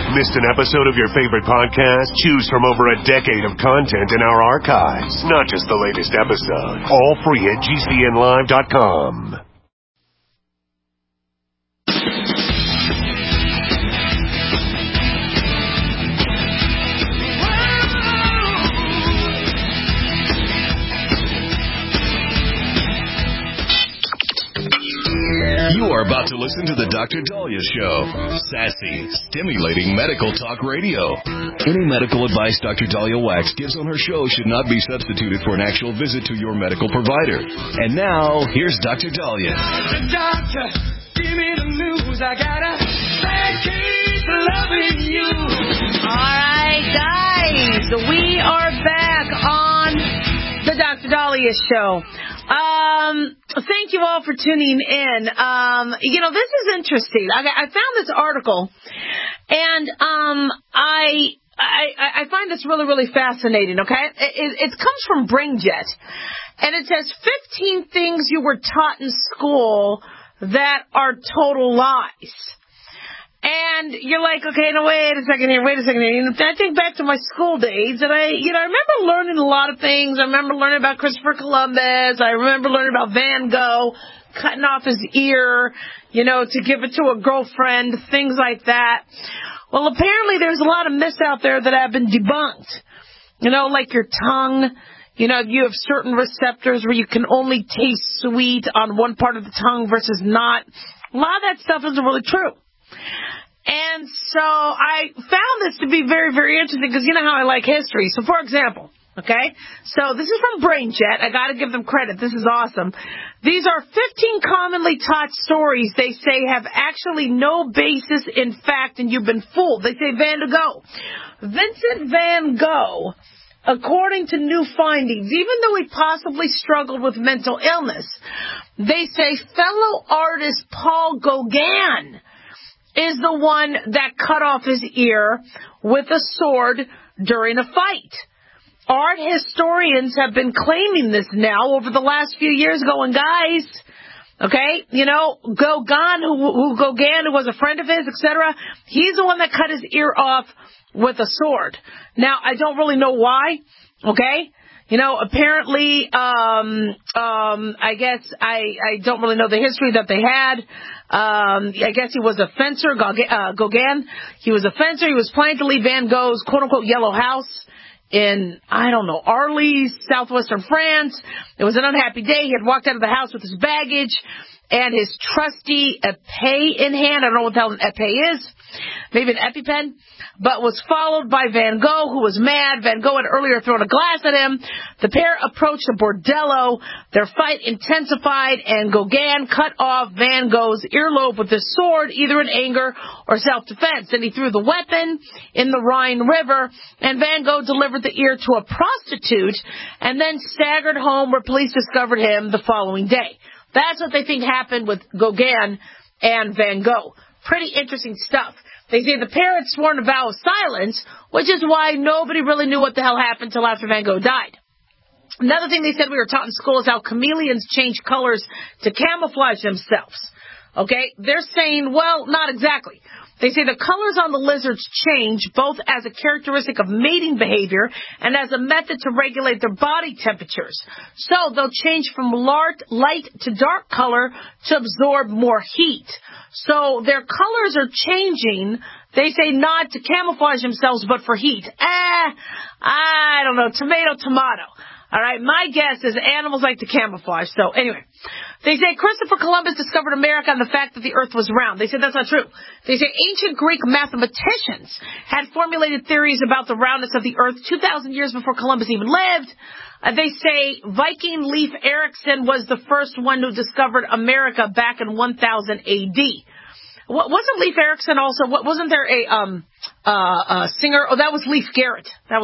Missed an episode of your favorite podcast? Choose from over a decade of content in our archives. Not just the latest episode. All free at GCNlive.com. You are about to listen to the Dr. Daliah Show. Sassy, stimulating medical talk radio. Any medical advice Dr. Daliah Wax gives on her show should not be substituted for an actual visit to your medical provider. And now, here's Dr. Daliah. Doctor, give me the news. I gotta keep loving you. All right, guys, we are back on the Dr. Daliah Show. Thank you all for tuning in. This is interesting. I found this article, and I find this really, really fascinating, okay? It comes from BrainJet, and it says 15 things you were taught in school that are total lies. And you're like, okay, no, wait a second here. And I think back to my school days, and I remember learning a lot of things. I remember learning about Christopher Columbus. I remember learning about Van Gogh cutting off his ear, to give it to a girlfriend, things like that. Well, apparently there's a lot of myths out there that have been debunked. Like your tongue. You have certain receptors where you can only taste sweet on one part of the tongue versus not. A lot of that stuff isn't really true. And so I found this to be very, very interesting because you know how I like history. So, for example, okay, so this is from BrainJet. I got to give them credit. This is awesome. These are 15 commonly taught stories they say have actually no basis in fact, and you've been fooled. They say Vincent Van Gogh, according to new findings, even though he possibly struggled with mental illness, they say fellow artist Paul Gauguin is the one that cut off his ear with a sword during a fight. Art historians have been claiming this now over the last few years, going, guys, okay, Gauguin, who was a friend of his, etc., he's the one that cut his ear off with a sword. Now, I don't really know why, okay? Apparently, I guess I don't really know the history that they had. I guess he was a fencer, Gauguin. He was a fencer. He was planning to leave Van Gogh's quote-unquote yellow house in, Arles, southwestern France. It was an unhappy day. He had walked out of the house with his baggage and his trusty épée in hand. I don't know what the hell an épée is. Maybe an EpiPen. But was followed by Van Gogh, who was mad. Van Gogh had earlier thrown a glass at him. The pair approached a bordello. Their fight intensified, and Gauguin cut off Van Gogh's earlobe with his sword, either in anger or self-defense. Then he threw the weapon in the Rhine River, and Van Gogh delivered the ear to a prostitute and then staggered home, where police discovered him the following day. That's what they think happened with Gauguin and Van Gogh. Pretty interesting stuff. They say the pair had sworn a vow of silence, which is why nobody really knew what the hell happened until after Van Gogh died. Another thing they said we were taught in school is how chameleons change colors to camouflage themselves. Okay? They're saying, well, not exactly. They say the colors on the lizards change both as a characteristic of mating behavior and as a method to regulate their body temperatures. So they'll change from light to dark color to absorb more heat. So their colors are changing, they say, not to camouflage themselves, but for heat. I don't know, tomato. All right, my guess is animals like to camouflage. So anyway, they say Christopher Columbus discovered America and the fact that the earth was round. They said that's not true. They say ancient Greek mathematicians had formulated theories about the roundness of the earth 2,000 years before Columbus even lived. They say Viking Leif Erikson was the first one who discovered America back in 1000 A.D. Wasn't Leif Erikson also, wasn't there a singer? Oh, that was Leif Garrett.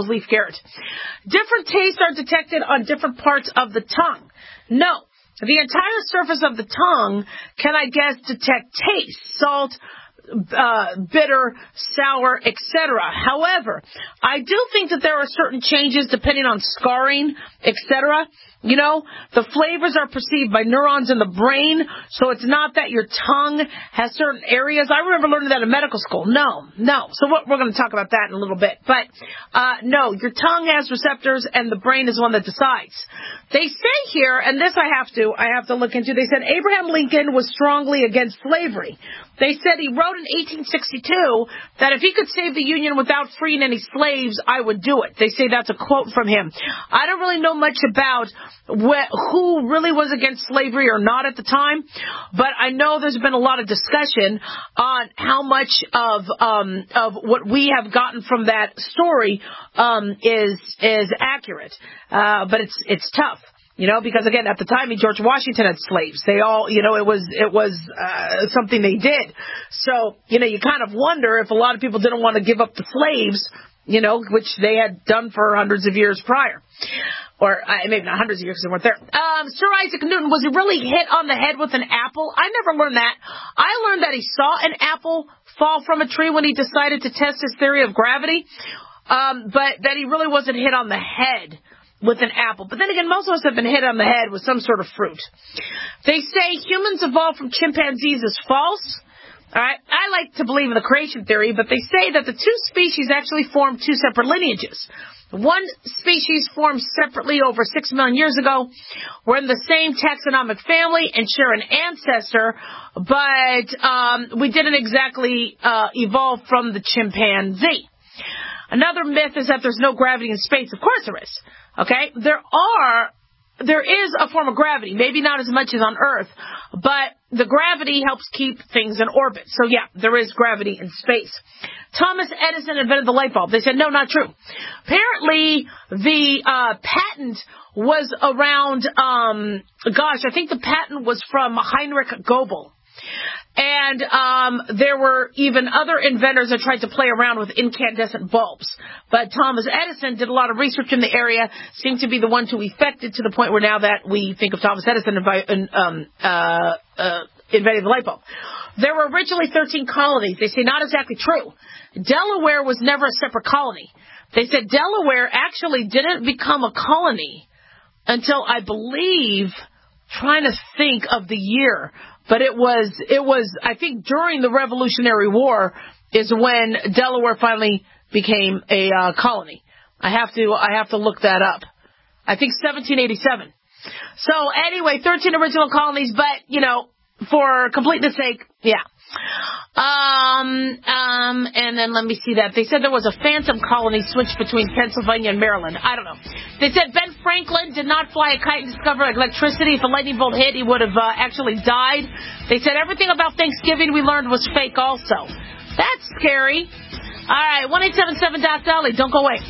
Different tastes are detected on different parts of the tongue. No, the entire surface of the tongue can, I guess, detect taste. Salt, bitter, sour, etc. However, I do think that there are certain changes depending on scarring, etc. You know, the flavors are perceived by neurons in the brain, so it's not that your tongue has certain areas. I remember learning that in medical school. No. So we're going to talk about that in a little bit. But, no, your tongue has receptors and the brain is the one that decides. They say here, and this I have to look into, they said Abraham Lincoln was strongly against slavery. They said he wrote in 1862 that if he could save the Union without freeing any slaves, I would do it. They say that's a quote from him. I don't really know much about who really was against slavery or not at the time, but I know there's been a lot of discussion on how much of what we have gotten from that story is accurate. But it's tough. You know, because again, at the time, George Washington had slaves. They all, you know, it was something they did. So, you know, you kind of wonder if a lot of people didn't want to give up the slaves, you know, which they had done for hundreds of years prior. Or maybe not hundreds of years because they weren't there. Sir Isaac Newton, was he really hit on the head with an apple? I never learned that. I learned that he saw an apple fall from a tree when he decided to test his theory of gravity, but that he really wasn't hit on the head with an apple. But then again, most of us have been hit on the head with some sort of fruit. They say humans evolved from chimpanzees is false. All right, I like to believe in the creation theory, but they say that the two species actually formed two separate lineages. One species formed separately over 6 million years ago. We're in the same taxonomic family and share an ancestor, but we didn't exactly evolve from the chimpanzee. Another myth is that there's no gravity in space. Of course there is. Okay? There is a form of gravity, maybe not as much as on Earth, but the gravity helps keep things in orbit. So yeah, there is gravity in space. Thomas Edison invented the light bulb. They said, no, not true. Apparently, the patent was around, I think the patent was from Heinrich Goebel. And there were even other inventors that tried to play around with incandescent bulbs. But Thomas Edison did a lot of research in the area, seemed to be the one to effect it to the point where now that we think of Thomas Edison inventing the light bulb. There were originally 13 colonies. They say not exactly true. Delaware was never a separate colony. They said Delaware actually didn't become a colony until, I believe, trying to think of the year, but it was, I think during the Revolutionary War is when Delaware finally became a colony. I have to look that up. I think 1787. So anyway, 13 original colonies, but, you know, for completeness sake, yeah. And then let me see that. They said there was a phantom colony switched between Pennsylvania and Maryland. I don't know. They said Ben Franklin did not fly a kite and discover electricity. If a lightning bolt hit, he would have actually died. They said everything about Thanksgiving we learned was fake also. That's scary. All right, 1-877-DOC-DOLLY. Don't go away.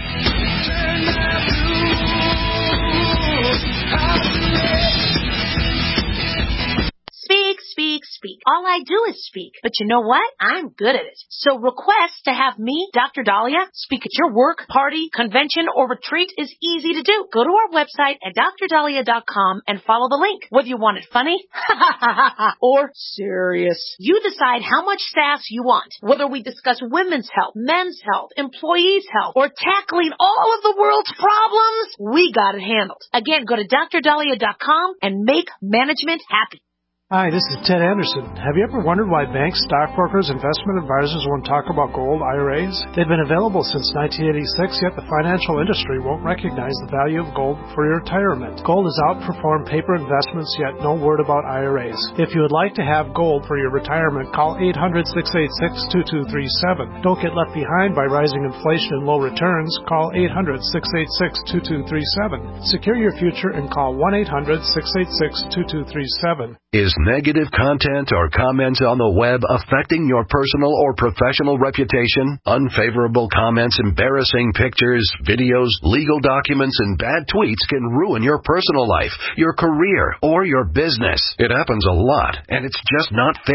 Speak. All I do is speak. But you know what? I'm good at it. So request to have me, Dr. Dahlia, speak at your work, party, convention, or retreat is easy to do. Go to our website at drdahlia.com and follow the link. Whether you want it funny or serious, you decide how much sass you want. Whether we discuss women's health, men's health, employees' health, or tackling all of the world's problems, we got it handled. Again, go to drdahlia.com and make management happy. Hi, this is Ted Anderson. Have you ever wondered why banks, stockbrokers, investment advisors won't talk about gold IRAs? They've been available since 1986, yet the financial industry won't recognize the value of gold for your retirement. Gold has outperformed paper investments, yet no word about IRAs. If you would like to have gold for your retirement, call 800-686-2237. Don't get left behind by rising inflation and low returns. Call 800-686-2237. Secure your future and call 1-800-686-2237. Is negative content or comments on the web affecting your personal or professional reputation? Unfavorable comments, embarrassing pictures, videos, legal documents, and bad tweets can ruin your personal life, your career, or your business. It happens a lot, and it's just not fair.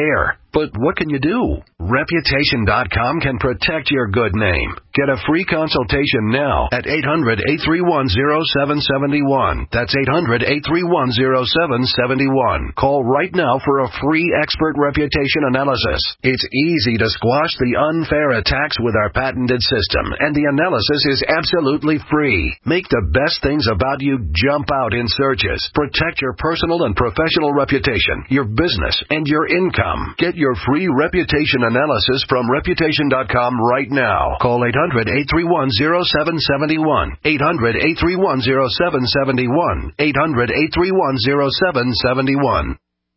But what can you do? Reputation.com can protect your good name. Get a free consultation now at 800-831-0771. That's 800-831-0771. Call right now for a free expert reputation analysis. It's easy to squash the unfair attacks with our patented system, and the analysis is absolutely free. Make the best things about you jump out in searches. Protect your personal and professional reputation, your business, and your income. Get your free reputation analysis from Reputation.com right now. Call 800-831-0771. 800-831-0771. 800-831-0771.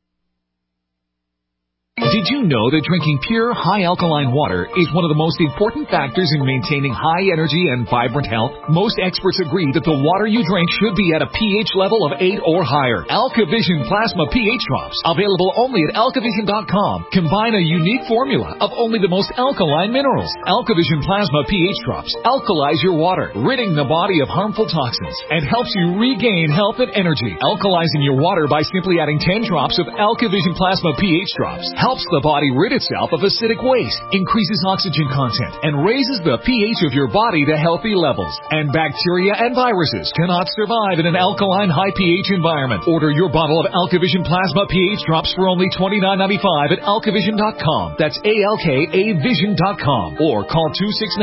Did you know that drinking pure, high-alkaline water is one of the most important factors in maintaining high energy and vibrant health? Most experts agree that the water you drink should be at a pH level of 8 or higher. AlkaVision Plasma pH Drops, available only at AlkaVision.com, combine a unique formula of only the most alkaline minerals. AlkaVision Plasma pH Drops alkalize your water, ridding the body of harmful toxins, and helps you regain health and energy. Alkalizing your water by simply adding 10 drops of AlkaVision Plasma pH Drops helps the body rid itself of acidic waste, increases oxygen content, and raises the pH of your body to healthy levels. And bacteria and viruses cannot survive in an alkaline high pH environment. Order your bottle of AlkaVision Plasma pH Drops for only $29.95 at AlkaVision.com. That's ALKAVision.com. Or call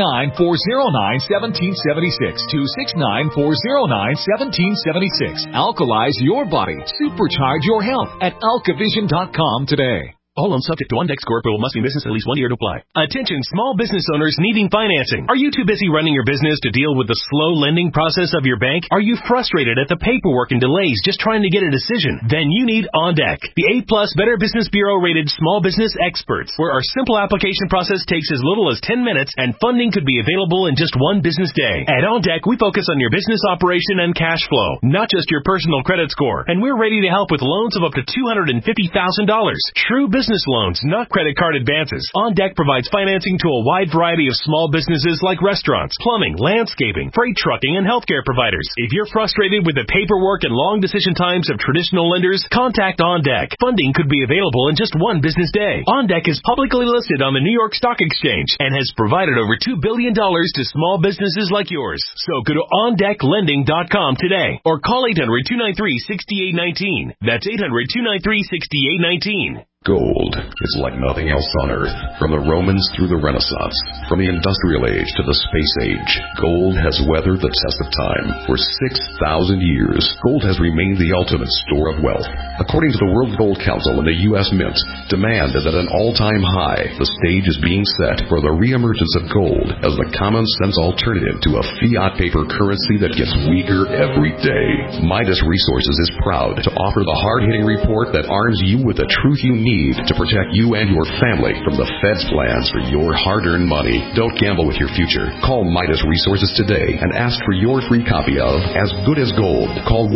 269-409-1776. 269-409-1776. Alkalize your body. Supercharge your health at AlkaVision.com today. All loans subject to OnDeck score approval must be in business at least 1 year to apply. Attention small business owners needing financing. Are you too busy running your business to deal with the slow lending process of your bank? Are you frustrated at the paperwork and delays just trying to get a decision? Then you need OnDeck, the A+ Better Business Bureau rated small business experts, where our simple application process takes as little as 10 minutes and funding could be available in just 1 business day. At OnDeck, we focus on your business operation and cash flow, not just your personal credit score. And we're ready to help with loans of up to $250,000. True business loans, not credit card advances. OnDeck provides financing to a wide variety of small businesses like restaurants, plumbing, landscaping, freight trucking, and healthcare providers. If you're frustrated with the paperwork and long decision times of traditional lenders, contact OnDeck. Funding could be available in just 1 business day. OnDeck is publicly listed on the New York Stock Exchange and has provided over $2 billion to small businesses like yours. So go to OnDeckLending.com today or call 800-293-6819. That's 800-293-6819. Gold is like nothing else on Earth. From the Romans through the Renaissance, from the Industrial Age to the Space Age, gold has weathered the test of time. For 6,000 years, gold has remained the ultimate store of wealth. According to the World Gold Council and the U.S. Mint, demand is at an all-time high. The stage is being set for the reemergence of gold as the common-sense alternative to a fiat paper currency that gets weaker every day. Midas Resources is proud to offer the hard-hitting report that arms you with the truth you need to protect you and your family from the Fed's plans for your hard-earned money. Don't gamble with your future. Call Midas Resources today and ask for your free copy of As Good as Gold. Call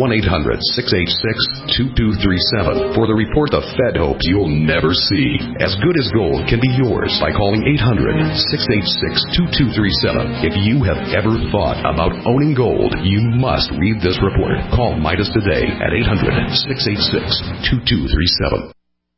1-800-686-2237 for the report the Fed hopes you'll never see. As Good as Gold can be yours by calling 800-686-2237. If you have ever thought about owning gold, you must read this report. Call Midas today at 800-686-2237.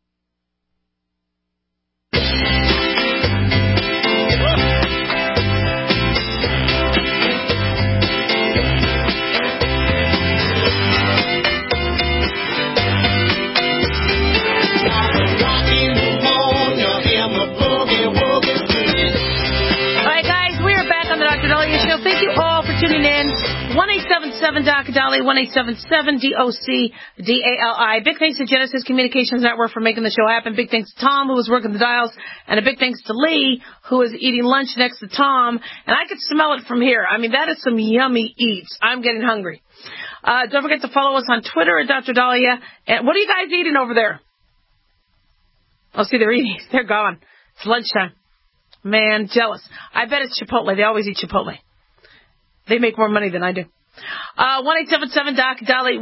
Dr. Dolly, 1-877-DOC-DALI. Big thanks to Genesis Communications Network for making the show happen. Big thanks to Tom, who was working the dials. And a big thanks to Lee, who is eating lunch next to Tom. And I could smell it from here. I mean, that is some yummy eats. I'm getting hungry. Don't forget to follow us on Twitter at Dr. Dahlia. And what are you guys eating over there? Oh, see, they're eating. They're gone. It's lunchtime. Man, jealous. I bet it's Chipotle. They always eat Chipotle. They make more money than I do. 1-877-DOC-DALI,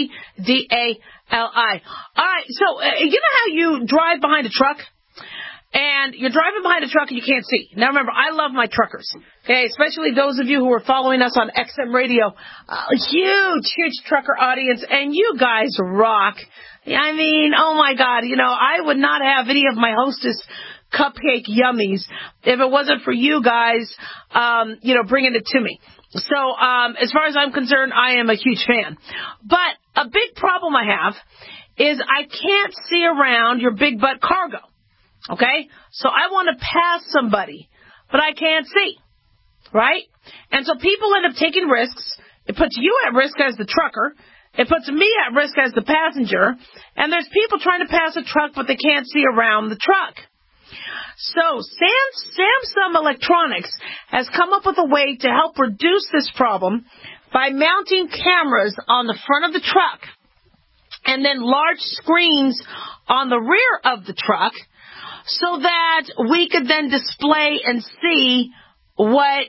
1-877-DOC-DALI. All right, so you know how you drive behind a truck and you're driving behind a truck and you can't see. Now remember, I love my truckers, okay, especially those of you who are following us on XM Radio. A huge trucker audience, and you guys rock. I mean, oh my God, I would not have any of my Hostess cupcake yummies if it wasn't for you guys, bringing it to me. So, as far as I'm concerned, I am a huge fan. But a big problem I have is I can't see around your big butt cargo. Okay? So I want to pass somebody, but I can't see. Right? And so people end up taking risks. It puts you at risk as the trucker. It puts me at risk as the passenger. And there's people trying to pass a truck, but they can't see around the truck. So Samsung Electronics has come up with a way to help reduce this problem by mounting cameras on the front of the truck and then large screens on the rear of the truck so that we could then display and see what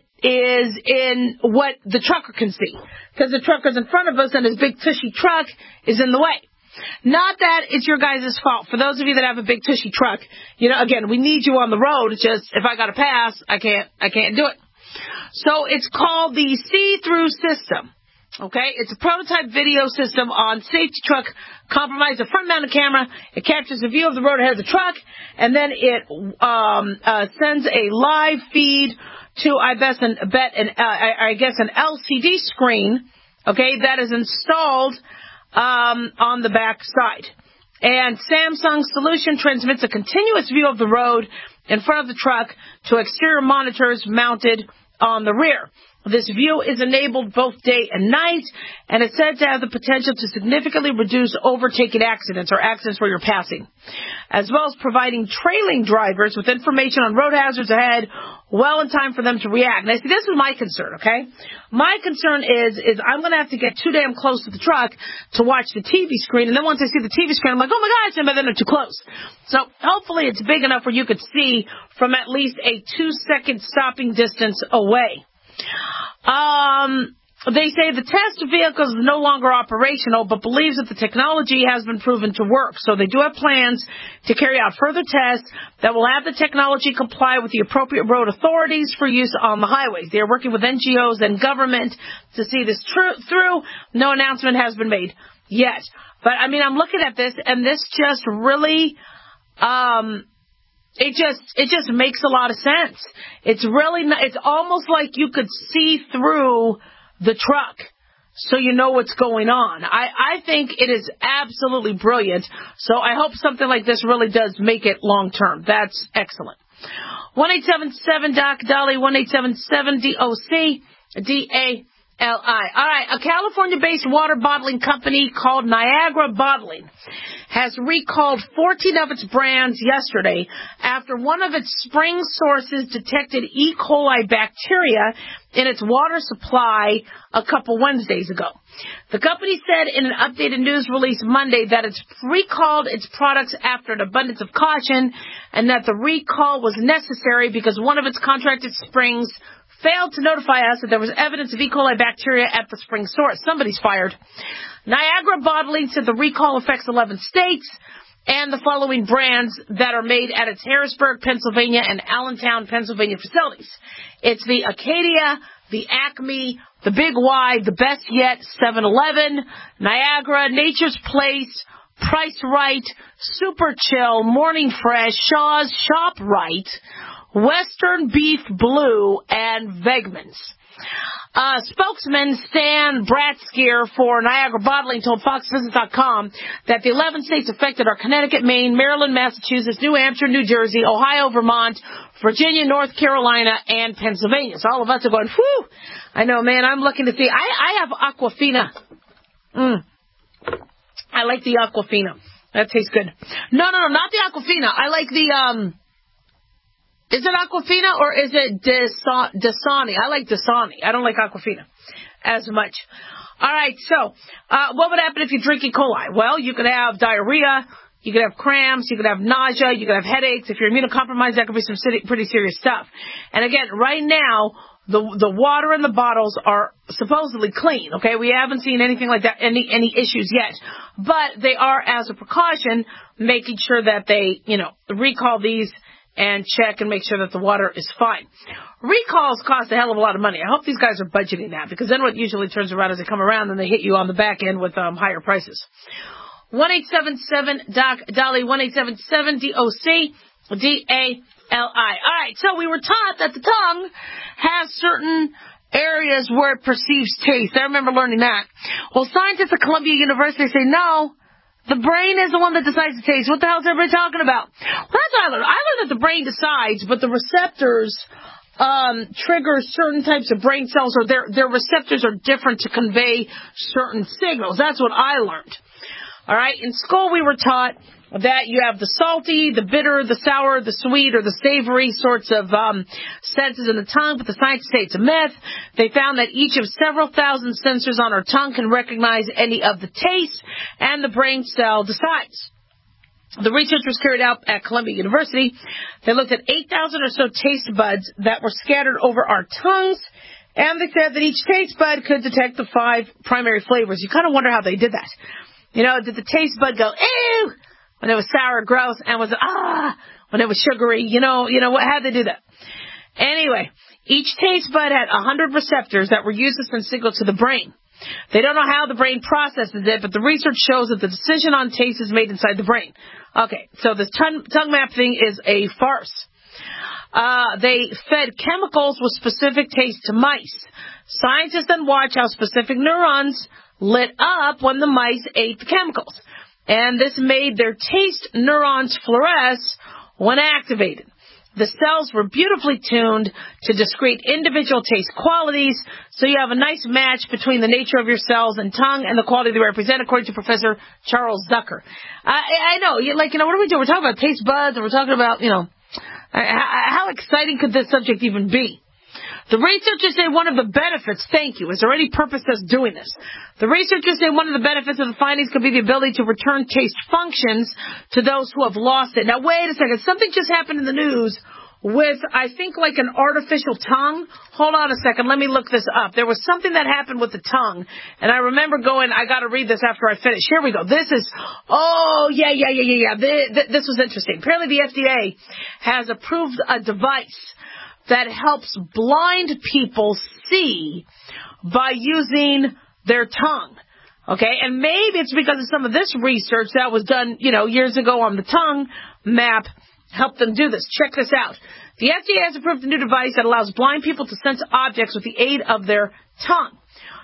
the trucker can see. Because the trucker's in front of us and his big tushy truck is in the way. Not that it's your guys' fault. For those of you that have a big tushy truck, again, we need you on the road. It's just, if I got to pass, I can't do it. So it's called the see-through system. Okay? It's a prototype video system on safety truck, compromised a front-mounted camera. It captures a view of the road ahead of the truck, and then it sends a live feed to, I guess, an LCD screen, okay, that is installed on the back side. And Samsung's solution transmits a continuous view of the road in front of the truck to exterior monitors mounted on the rear. This view is enabled both day and night, and it's said to have the potential to significantly reduce overtaking accidents or accidents where you're passing, as well as providing trailing drivers with information on road hazards ahead well in time for them to react. Now, see, this is my concern, okay? My concern is I'm going to have to get too damn close to the truck to watch the TV screen, and then once I see the TV screen, I'm like, oh my gosh, and then they're too close. So hopefully it's big enough where you could see from at least a 2-second stopping distance away. They say the test vehicle is no longer operational, but believes that the technology has been proven to work. So they do have plans to carry out further tests that will have the technology comply with the appropriate road authorities for use on the highways. They are working with NGOs and government to see this through. No announcement has been made yet. But, I mean, I'm looking at this, and this just really... It just makes a lot of sense. It's almost like you could see through the truck so you know what's going on. I think it is absolutely brilliant. So I hope something like this really does make it long term. That's excellent. 1-877-DOC-DOLLY, 1-877-DOC-DALI. All right, a California-based water bottling company called Niagara Bottling has recalled 14 of its brands yesterday after one of its spring sources detected E. coli bacteria in its water supply a couple Wednesdays ago. The company said in an updated news release Monday that it's recalled its products after an abundance of caution and that the recall was necessary because one of its contracted springs failed to notify us that there was evidence of E. coli bacteria at the spring source. Somebody's fired. Niagara Bottling said the recall affects 11 states and the following brands that are made at its Harrisburg, Pennsylvania, and Allentown, Pennsylvania facilities. It's the Acadia, the Acme, the Big Y, the Best Yet, 7-Eleven, Niagara, Nature's Place, Price Right, Super Chill, Morning Fresh, Shaw's, ShopRite, Western Beef Blue, and Wegmans. Spokesman Stan Bratskier for Niagara Bottling told FoxBusiness.com that the 11 states affected are Connecticut, Maine, Maryland, Massachusetts, New Hampshire, New Jersey, Ohio, Vermont, Virginia, North Carolina, and Pennsylvania. So all of us are going, whew. I know, man, I'm looking to see. I have Aquafina. I like the Aquafina. That tastes good. No, not the Aquafina. I like the, is it Aquafina or is it Dasani? I like Dasani. I don't like Aquafina as much. All right, so what would happen if you drink E. coli? Well, you could have diarrhea, you could have cramps, you could have nausea, you could have headaches. If you're immunocompromised, that could be some pretty serious stuff. And again, right now, the water in the bottles are supposedly clean, okay? We haven't seen anything like that, any issues yet. But they are, as a precaution, making sure that they, recall these and check and make sure that the water is fine. Recalls cost a hell of a lot of money. I hope these guys are budgeting that, because then what usually turns around is they come around and they hit you on the back end with higher prices. 1-877-DOC-DOLLY, 1-877-DOC-DALI. All right, so we were taught that the tongue has certain areas where it perceives taste. I remember learning that. Well, scientists at Columbia University say, no, the brain is the one that decides the taste. What the hell is everybody talking about? Well, that's what I learned. I learned that the brain decides, but the receptors trigger certain types of brain cells, or their receptors are different to convey certain signals. That's what I learned. All right, in school we were taught that you have the salty, the bitter, the sour, the sweet, or the savory sorts of senses in the tongue, but the scientists say it's a myth. They found that each of several thousand sensors on our tongue can recognize any of the tastes, and the brain cell decides. The research was carried out at Columbia University. They looked at 8,000 or so taste buds that were scattered over our tongues, and they said that each taste bud could detect the 5 primary flavors. You kind of wonder how they did that. You know, did the taste bud go, ew, when it was sour, gross, and was, when it was sugary? You know, how'd they do that? Anyway, each taste bud had 100 receptors that were used to send signals to the brain. They don't know how the brain processes it, but the research shows that the decision on taste is made inside the brain. Okay, so this tongue map thing is a farce. They fed chemicals with specific taste to mice. Scientists then watched how specific neurons lit up when the mice ate the chemicals. And this made their taste neurons fluoresce when activated. The cells were beautifully tuned to discrete individual taste qualities, so you have a nice match between the nature of your cells and tongue and the quality they represent, according to Professor Charles Zucker. I know, what are we doing? We're talking about taste buds, and we're talking about, how exciting could this subject even be? The researchers say one of the benefits, thank you, is there any purpose to doing this? The researchers say one of the benefits of the findings could be the ability to return taste functions to those who have lost it. Now, wait a second. Something just happened in the news with, I think, like an artificial tongue. Hold on a second. Let me look this up. There was something that happened with the tongue, and I remember going, I got to read this after I finish. Here we go. This is, This was interesting. Apparently the FDA has approved a device that helps blind people see by using their tongue. Okay, and maybe it's because of some of this research that was done, years ago on the tongue map, helped them do this. Check this out. The FDA has approved a new device that allows blind people to sense objects with the aid of their tongue.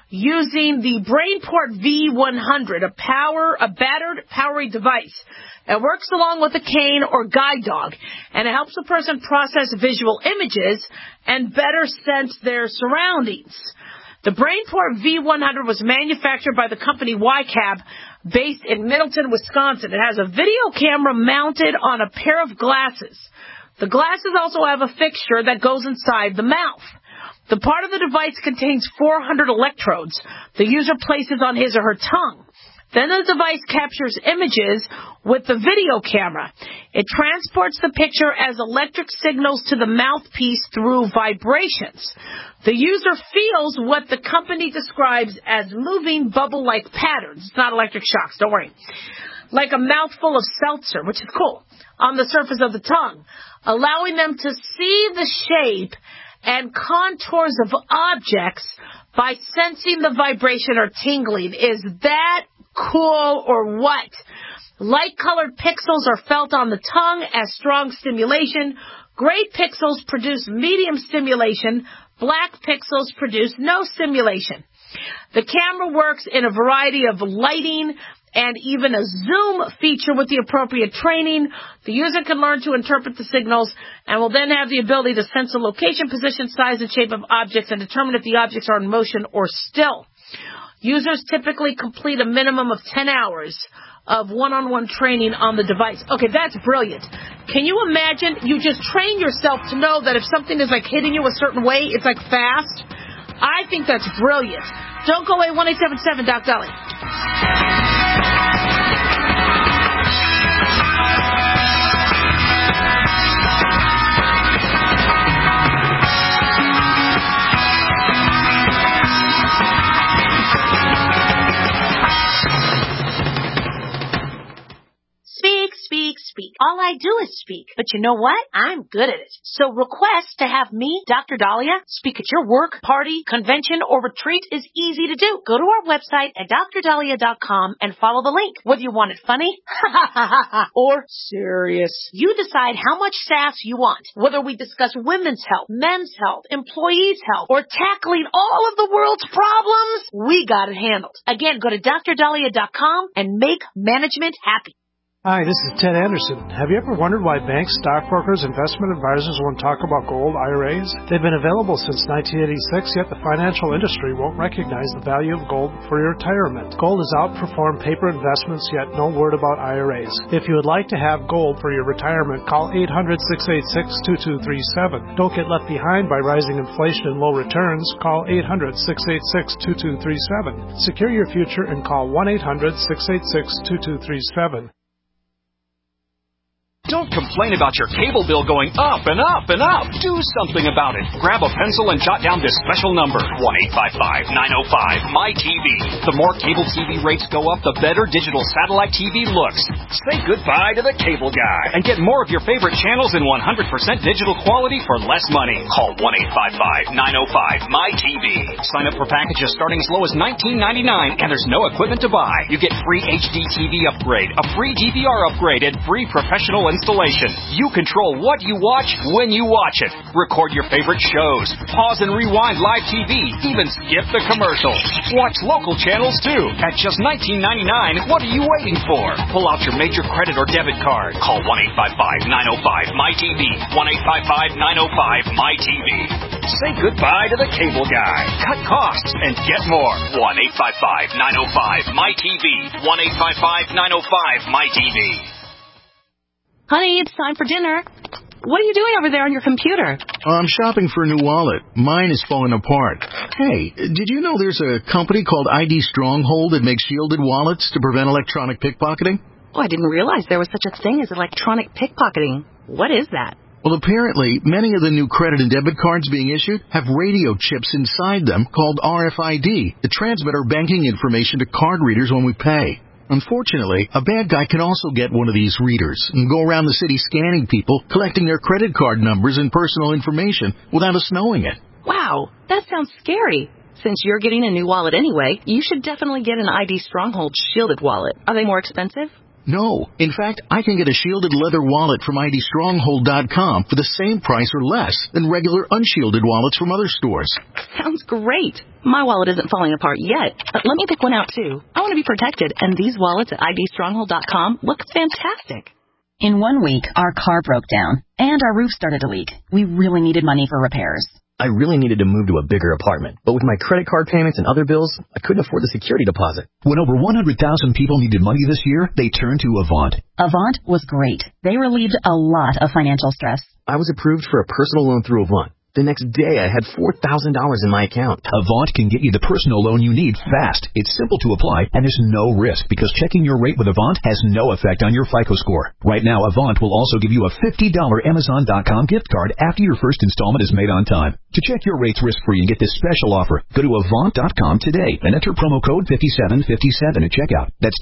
Using the BrainPort V100, a battered, powery device. It works along with a cane or guide dog, and it helps a person process visual images and better sense their surroundings. The BrainPort V100 was manufactured by the company YCAB, based in Middleton, Wisconsin. It has a video camera mounted on a pair of glasses. The glasses also have a fixture that goes inside the mouth. The part of the device contains 400 electrodes the user places on his or her tongue. Then the device captures images with the video camera. It transports the picture as electric signals to the mouthpiece through vibrations. The user feels what the company describes as moving bubble-like patterns. It's not electric shocks, don't worry. Like a mouthful of seltzer, which is cool, on the surface of the tongue, allowing them to see the shape and contours of objects by sensing the vibration or tingling. Is that cool or what? Light-colored pixels are felt on the tongue as strong stimulation. Gray pixels produce medium stimulation. Black pixels produce no stimulation. The camera works in a variety of lighting and even a zoom feature with the appropriate training. The user can learn to interpret the signals and will then have the ability to sense the location, position, size, and shape of objects and determine if the objects are in motion or still. Users typically complete a minimum of 10 hours of one-on-one training on the device. Okay, that's brilliant. Can you imagine you just train yourself to know that if something is like hitting you a certain way, it's like fast? I think that's brilliant. Don't go away, 1-877-DOC-DOLLY. Speak. All I do is speak. But you know what? I'm good at it. So request to have me, Dr. Dahlia, speak at your work, party, convention, or retreat is easy to do. Go to our website at drdahlia.com and follow the link. Whether you want it funny or serious, you decide how much sass you want. Whether we discuss women's health, men's health, employees' health, or tackling all of the world's problems, we got it handled. Again, go to drdahlia.com and make management happy. Hi, this is Ted Anderson. Have you ever wondered why banks, stockbrokers, investment advisors won't talk about gold IRAs? They've been available since 1986, yet the financial industry won't recognize the value of gold for your retirement. Gold has outperformed paper investments, yet no word about IRAs. If you would like to have gold for your retirement, call 800-686-2237. Don't get left behind by rising inflation and low returns. Call 800-686-2237. Secure your future and call 1-800-686-2237. Don't complain about your cable bill going up and up and up. Do something about it. Grab a pencil and jot down this special number, 1-855-905-MY-TV. The more cable TV rates go up, the better digital satellite TV looks. Say goodbye to the cable guy and get more of your favorite channels in 100% digital quality for less money. Call 1-855-905-MY-TV. Sign up for packages starting as low as $19.99, and there's no equipment to buy. You get free HD TV upgrade, a free DVR upgrade, and free professional installation. You control what you watch when you watch it. Record your favorite shows. Pause and rewind live TV. Even skip the commercials. Watch local channels too. At just $19.99, what are you waiting for? Pull out your major credit or debit card. Call 1-855-905-MY-TV. 1-855-905-MY-TV. Say goodbye to the cable guy. Cut costs and get more. 1-855-905-MY-TV. 1-855-905-MY-TV. Honey, it's time for dinner. What are you doing over there on your computer? I'm shopping for a new wallet. Mine is falling apart. Hey, did you know there's a company called ID Stronghold that makes shielded wallets to prevent electronic pickpocketing? Oh, I didn't realize there was such a thing as electronic pickpocketing. What is that? Well, apparently, many of the new credit and debit cards being issued have radio chips inside them called RFID that transmit our banking information to card readers when we pay. Unfortunately, a bad guy can also get one of these readers and go around the city scanning people, collecting their credit card numbers and personal information without us knowing it. Wow, that sounds scary. Since you're getting a new wallet anyway, you should definitely get an ID Stronghold shielded wallet. Are they more expensive? No. In fact, I can get a shielded leather wallet from IDStronghold.com for the same price or less than regular unshielded wallets from other stores. Sounds great. My wallet isn't falling apart yet, but let me pick one out too. I want to be protected, and these wallets at IDStronghold.com look fantastic. In 1 week, our car broke down, and our roof started to leak. We really needed money for repairs. I really needed to move to a bigger apartment, but with my credit card payments and other bills, I couldn't afford the security deposit. When over 100,000 people needed money this year, they turned to Avant. Avant was great. They relieved a lot of financial stress. I was approved for a personal loan through Avant. The next day, I had $4,000 in my account. Avant can get you the personal loan you need fast. It's simple to apply, and there's no risk because checking your rate with Avant has no effect on your FICO score. Right now, Avant will also give you a $50 Amazon.com gift card after your first installment is made on time. To check your rates risk-free and get this special offer, go to Avant.com today and enter promo code 5757 at checkout. That's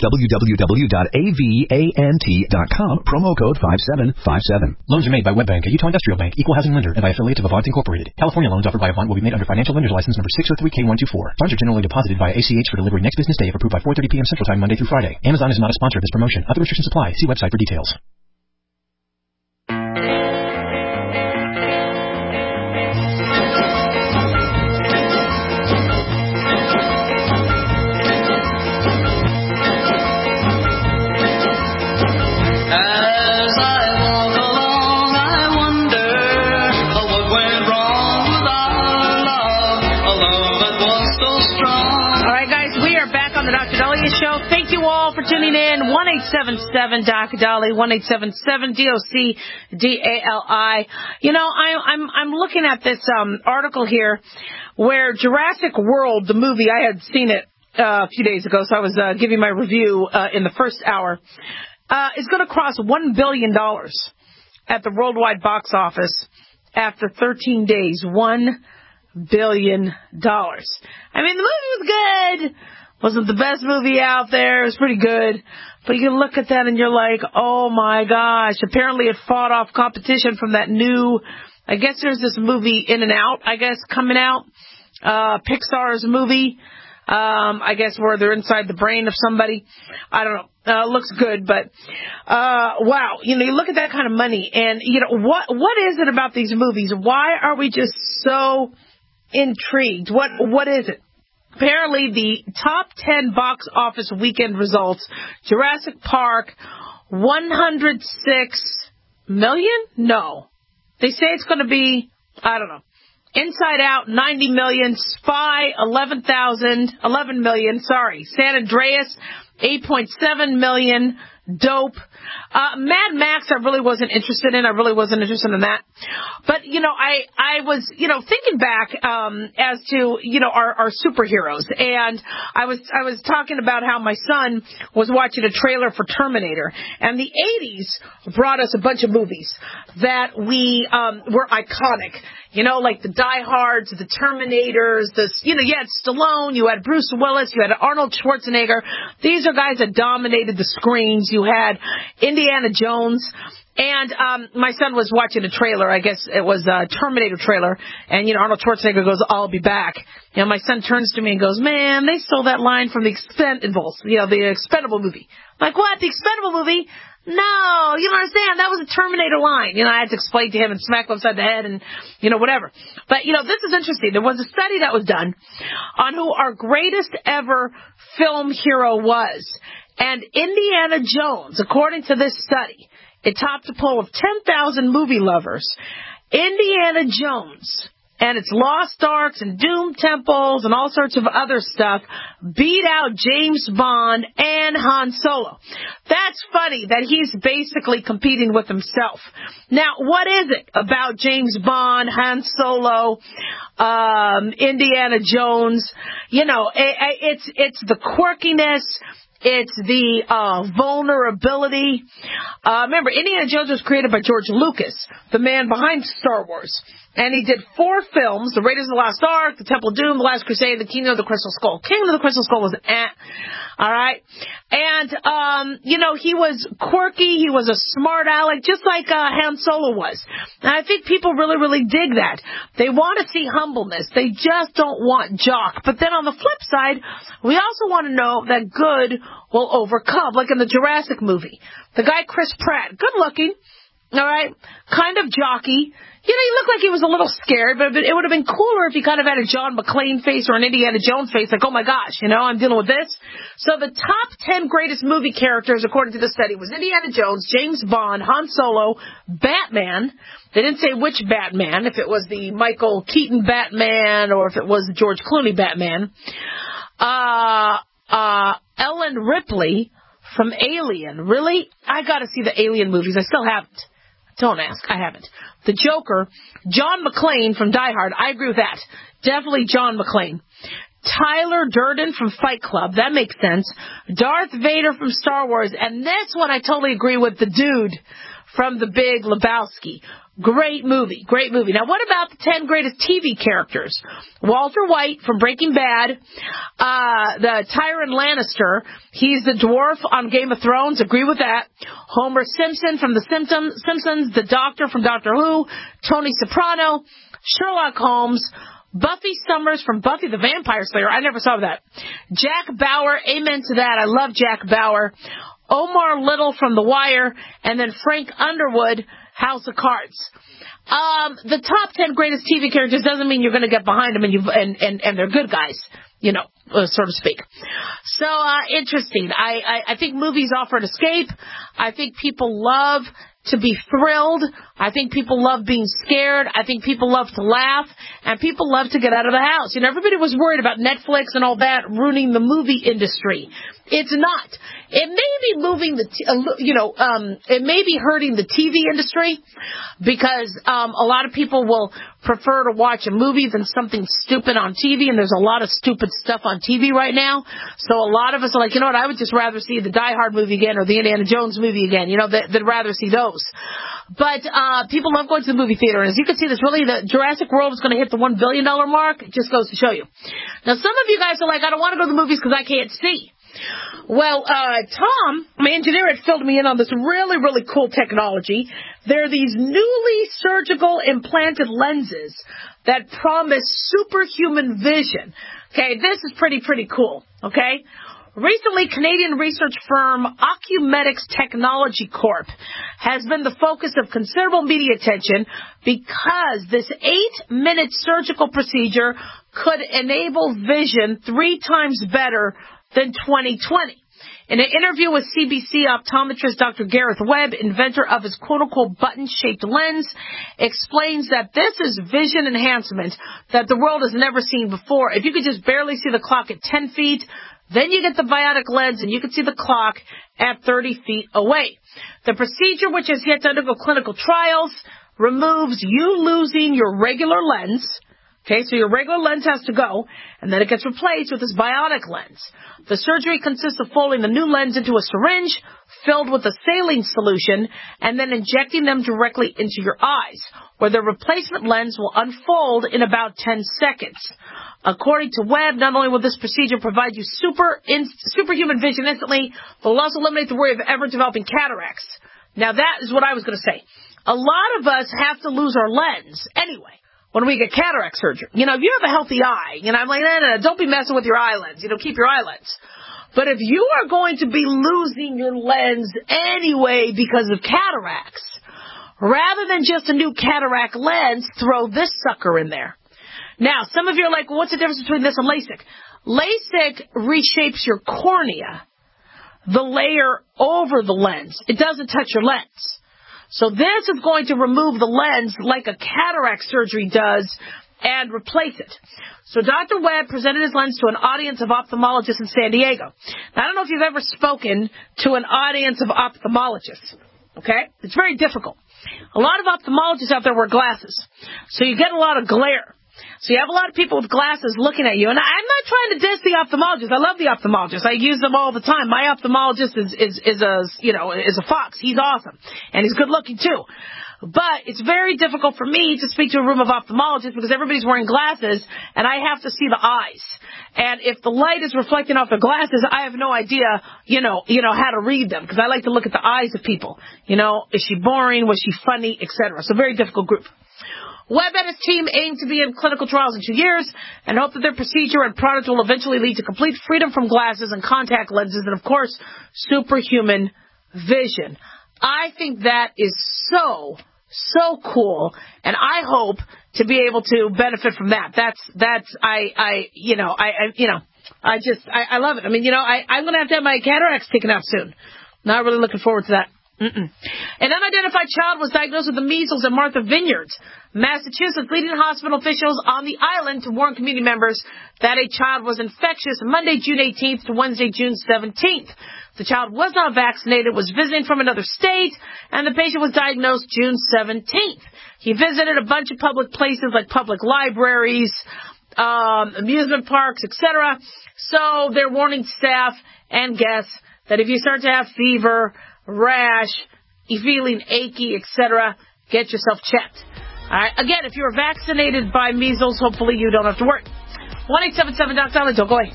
www.avant.com, promo code 5757. Loans are made by WebBank, a Utah Industrial Bank, equal housing lender, and by affiliates of Avant Incorporated. California loans offered by Avant will be made under financial lender's license number 603K124. Funds are generally deposited via ACH for delivery next business day if approved by 4:30 p.m. Central Time, Monday through Friday. Amazon is not a sponsor of this promotion. Other restrictions apply. See website for details. Show. Thank you all for tuning in. 1-877-DOC-DOLLY, 1-877-DOC-DALI. You know, I'm looking at this article here where Jurassic World, the movie, I had seen it a few days ago, so I was giving my review in the first hour, is going to cross $1 billion at the worldwide box office after 13 days. $1 billion. I mean, the movie was good, Wasn't the best movie out there. It was pretty good. But you look at that and you're like, oh my gosh. Apparently it fought off competition from that new, I guess there's this movie In and Out, I guess, coming out. Pixar's movie. I guess where they're inside the brain of somebody. I don't know. Looks good, but, wow. You look at that kind of money and, what is it about these movies? Why are we just so intrigued? What is it? Apparently, the top 10 box office weekend results, Jurassic Park, 106 million? No. They say it's going to be, I don't know. Inside Out, 90 million. Spy, 11 million. San Andreas, 8.7 million. Dope. Mad Max, I really wasn't interested in. I really wasn't interested in that. But, I was, thinking back, as to, our superheroes. And I was talking about how my son was watching a trailer for Terminator. And the 80s brought us a bunch of movies that we, were iconic. Like the Die Hards, the Terminators, you had Stallone, you had Bruce Willis, you had Arnold Schwarzenegger. These are guys that dominated the screens. You had Indiana Jones. And my son was watching a trailer. I guess it was a Terminator trailer. And, Arnold Schwarzenegger goes, I'll be back. My son turns to me and goes, man, they stole that line from the Expendables, the Expendable movie. I'm like, what? The Expendable movie? No, you don't understand. That was a Terminator line. I had to explain to him and smack him upside the head and, whatever. But, this is interesting. There was a study that was done on who our greatest ever film hero was. And Indiana Jones, according to this study, it topped a poll of 10,000 movie lovers. Indiana Jones and its Lost Arks and Doom Temples and all sorts of other stuff beat out James Bond and Han Solo. That's funny that he's basically competing with himself. Now, what is it about James Bond, Han Solo, Indiana Jones? It's the quirkiness. It's the vulnerability. Remember, Indiana Jones was created by George Lucas, the man behind Star Wars. And he did 4 films, The Raiders of the Lost Ark, The Temple of Doom, The Last Crusade, The Kingdom of the Crystal Skull. Kingdom of the Crystal Skull was all right? And, he was quirky, he was a smart aleck, just like Han Solo was. And I think people really, really dig that. They want to see humbleness. They just don't want jock. But then on the flip side, we also want to know that good will overcome, like in the Jurassic movie. The guy Chris Pratt, good looking, all right, kind of jockey. He looked like he was a little scared, but it would have been cooler if he kind of had a John McClane face or an Indiana Jones face, like, oh my gosh, I'm dealing with this. So the top 10 greatest movie characters, according to the study, was Indiana Jones, James Bond, Han Solo, Batman. They didn't say which Batman, if it was the Michael Keaton Batman or if it was the George Clooney Batman. Ellen Ripley from Alien. Really? I gotta see the Alien movies. I still haven't. Don't ask. I haven't. The Joker, John McClane from Die Hard. I agree with that. Definitely John McClane. Tyler Durden from Fight Club. That makes sense. Darth Vader from Star Wars. And this one I totally agree with. The Dude from The Big Lebowski. Great movie. Great movie. Now, what about the 10 greatest TV characters? Walter White from Breaking Bad. The Tyrion Lannister. He's the dwarf on Game of Thrones. Agree with that. Homer Simpson from The Simpsons. The Doctor from Doctor Who. Tony Soprano. Sherlock Holmes. Buffy Summers from Buffy the Vampire Slayer. I never saw that. Jack Bauer. Amen to that. I love Jack Bauer. Omar Little from The Wire. And then Frank Underwood, House of Cards. The top 10 greatest TV characters doesn't mean you're going to get behind them and they're good guys, so to speak. So, interesting. I think movies offer an escape. I think people love to be thrilled. I think people love being scared. I think people love to laugh. And people love to get out of the house. Everybody was worried about Netflix and all that ruining the movie industry. It's not. It may be moving it may be hurting the TV industry because a lot of people will prefer to watch a movie than something stupid on TV, and there's a lot of stupid stuff on TV right now. So a lot of us are like, you know what, I would just rather see the Die Hard movie again or the Indiana Jones movie again. They'd rather see those. But People love going to the movie theater. And as you can see, the Jurassic World is going to hit the $1 billion mark. It just goes to show you. Now, some of you guys are like, I don't want to go to the movies because I can't see. Well, Tom, my engineer, had filled me in on this really, really cool technology. There are these newly surgical implanted lenses that promise superhuman vision. Okay, this is pretty cool, okay? Recently, Canadian research firm Ocumedics Technology Corp has been the focus of considerable media attention because this 8-minute surgical procedure could enable vision 3 times better than 20/20. In an interview with CBC, optometrist Dr. Gareth Webb, inventor of his quote-unquote button-shaped lens, explains that this is vision enhancement that the world has never seen before. If you could just barely see the clock at 10 feet, then you get the bionic lens and you can see the clock at 30 feet away. The procedure, which has yet to undergo clinical trials, removes you losing your regular lens. Okay, so your regular lens has to go, and then it gets replaced with this bionic lens. The surgery consists of folding the new lens into a syringe filled with a saline solution and then injecting them directly into your eyes, where the replacement lens will unfold in about 10 seconds. According to Webb, not only will this procedure provide you superhuman vision instantly, but will also eliminate the worry of ever developing cataracts. Now, that is what I was going to say. A lot of us have to lose our lens anyway when we get cataract surgery. You know, if you have a healthy eye, I'm like, no, don't be messing with your eye lens. Keep your eye lens. But if you are going to be losing your lens anyway because of cataracts, rather than just a new cataract lens, throw this sucker in there. Now, some of you are like, well, what's the difference between this and LASIK? LASIK reshapes your cornea, the layer over the lens. It doesn't touch your lens. So this is going to remove the lens like a cataract surgery does and replace it. So Dr. Webb presented his lens to an audience of ophthalmologists in San Diego. Now, I don't know if you've ever spoken to an audience of ophthalmologists. Okay? It's very difficult. A lot of ophthalmologists out there wear glasses. So you get a lot of glare. So you have a lot of people with glasses looking at you. And I'm not trying to diss the ophthalmologist. I love the ophthalmologist. I use them all the time. My ophthalmologist is a fox. He's awesome. And he's good looking too. But it's very difficult for me to speak to a room of ophthalmologists because everybody's wearing glasses and I have to see the eyes. And if the light is reflecting off the glasses, I have no idea, how to read them because I like to look at the eyes of people. Is she boring? Was she funny? Etc. So very difficult group. Webb and his team aim to be in clinical trials in 2 years and hope that their procedure and product will eventually lead to complete freedom from glasses and contact lenses and, of course, superhuman vision. I think that is so cool, and I hope to be able to benefit from that. I love it. I mean, I'm going to have my cataracts taken out soon. Not really looking forward to that. An unidentified child was diagnosed with the measles in Martha Vineyards, Massachusetts, leading hospital officials on the island to warn community members that a child was infectious Monday, June 18th to Wednesday, June 17th. The child was not vaccinated, was visiting from another state, and the patient was diagnosed June 17th. He visited a bunch of public places like public libraries, amusement parks, etc. So they're warning staff and guests that if you start to have fever, rash, you feeling achy, etc., get yourself checked. All right. Again, if you're vaccinated by measles, hopefully you don't have to worry. 1-877-DOC-DOLLAR. Don't go away.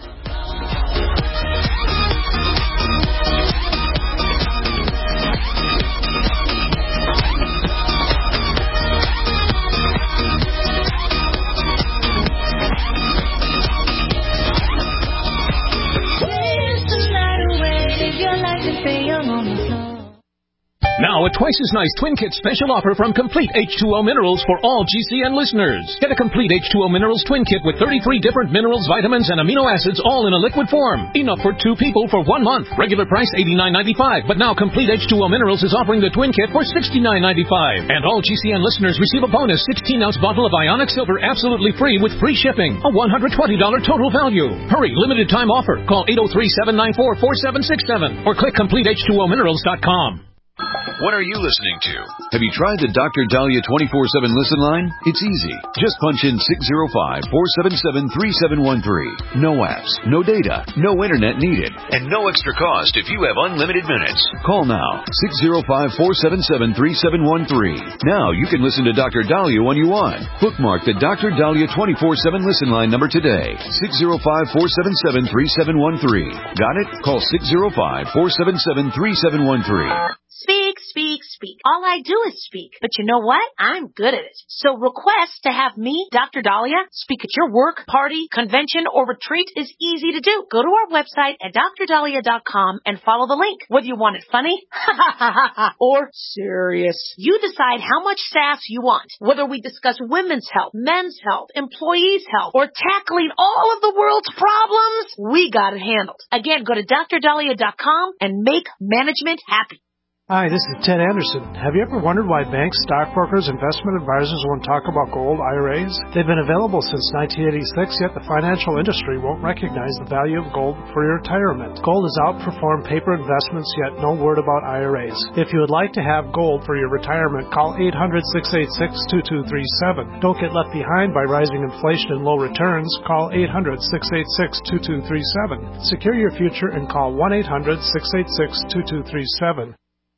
Now, a twice as nice Twin Kit special offer from Complete H2O Minerals for all GCN listeners. Get a Complete H2O Minerals Twin Kit with 33 different minerals, vitamins, and amino acids all in a liquid form. Enough for 2 people for 1 month. Regular price $89.95, but now Complete H2O Minerals is offering the Twin Kit for $69.95. And all GCN listeners receive a bonus 16-ounce bottle of Ionic Silver absolutely free with free shipping. A $120 total value. Hurry, limited time offer. Call 803-794-4767 or click CompleteH2OMinerals.com. What are you listening to? Have you tried the Dr. Dahlia 24/7 listen line? It's easy. Just punch in 605-477-3713. No apps, no data, no internet needed, and no extra cost if you have unlimited minutes. Call now, 605-477-3713. Now you can listen to Dr. Dahlia when you want. Bookmark the Dr. Dahlia 24/7 listen line number today, 605-477-3713. Got it? Call 605-477-3713. Speak, speak, speak. All I do is speak. But you know what? I'm good at it. So request to have me, Dr. Dahlia, speak at your work, party, convention, or retreat is easy to do. Go to our website at drdahlia.com and follow the link. Whether you want it funny or serious, you decide how much sass you want. Whether we discuss women's health, men's health, employees' health, or tackling all of the world's problems, we got it handled. Again, go to drdahlia.com and make management happy. Hi, this is Ted Anderson. Have you ever wondered why banks, stockbrokers, investment advisors won't talk about gold IRAs? They've been available since 1986, yet the financial industry won't recognize the value of gold for your retirement. Gold has outperformed paper investments, yet no word about IRAs. If you would like to have gold for your retirement, call 800-686-2237. Don't get left behind by rising inflation and low returns. Call 800-686-2237. Secure your future and call 1-800-686-2237.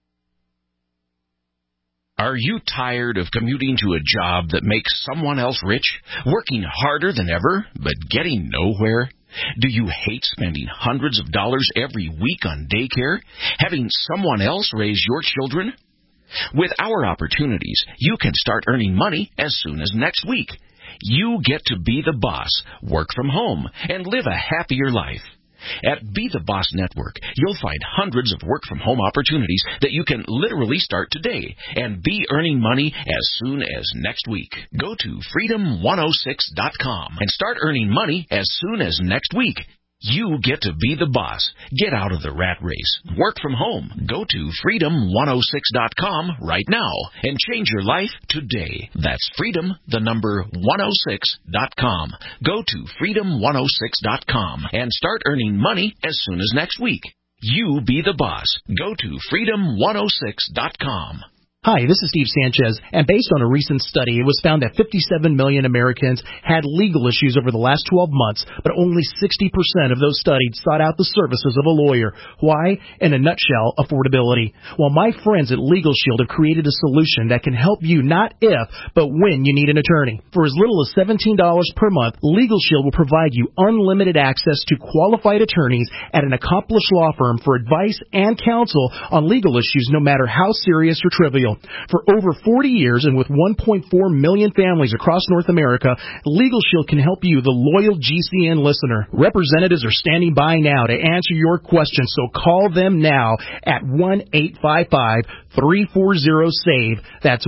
Are you tired of commuting to a job that makes someone else rich, working harder than ever, but getting nowhere? Do you hate spending hundreds of dollars every week on daycare, having someone else raise your children? With our opportunities, you can start earning money as soon as next week. You get to be the boss, work from home, and live a happier life. At Be the Boss Network, you'll find hundreds of work-from-home opportunities that you can literally start today and be earning money as soon as next week. Go to freedom106.com and start earning money as soon as next week. You get to be the boss. Get out of the rat race. Work from home. Go to freedom106.com right now and change your life today. That's freedom106.com. Go to freedom106.com and start earning money as soon as next week. You be the boss. Go to freedom106.com. Hi, this is Steve Sanchez, and based on a recent study, it was found that 57 million Americans had legal issues over the last 12 months, but only 60% of those studied sought out the services of a lawyer. Why? In a nutshell, affordability. Well, my friends at Legal Shield have created a solution that can help you not if, but when you need an attorney. For as little as $17 per month, Legal Shield will provide you unlimited access to qualified attorneys at an accomplished law firm for advice and counsel on legal issues, no matter how serious or trivial. For over 40 years and with 1.4 million families across North America, Legal Shield can help you, the loyal GCN listener. Representatives are standing by now to answer your questions, so call them now at 1-855-340-SAVE. That's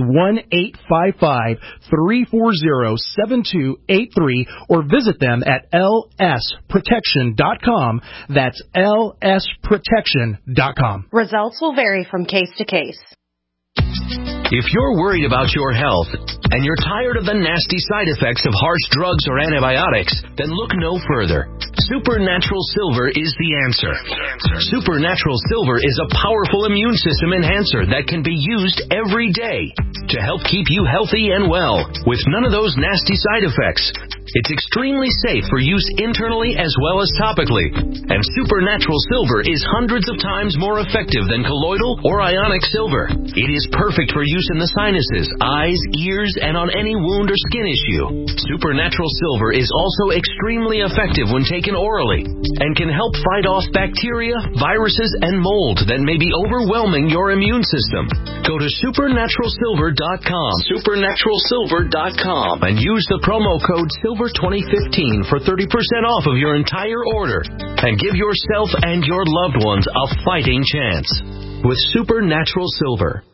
1-855-340-7283, or visit them at lsprotection.com. That's lsprotection.com. Results will vary from case to case. If you're worried about your health and you're tired of the nasty side effects of harsh drugs or antibiotics, then look no further. Supernatural Silver is the answer. Supernatural Silver is a powerful immune system enhancer that can be used every day to help keep you healthy and well with none of those nasty side effects. It's extremely safe for use internally as well as topically. And Supernatural Silver is hundreds of times more effective than colloidal or ionic silver. It is perfect for use in the sinuses, eyes, ears, and on any wound or skin issue. Supernatural Silver is also extremely effective when taken orally and can help fight off bacteria, viruses, and mold that may be overwhelming your immune system. Go to supernaturalsilver.com, supernaturalsilver.com, and use the promo code SILVER2015 for 30% off of your entire order, and give yourself and your loved ones a fighting chance with Supernatural Silver.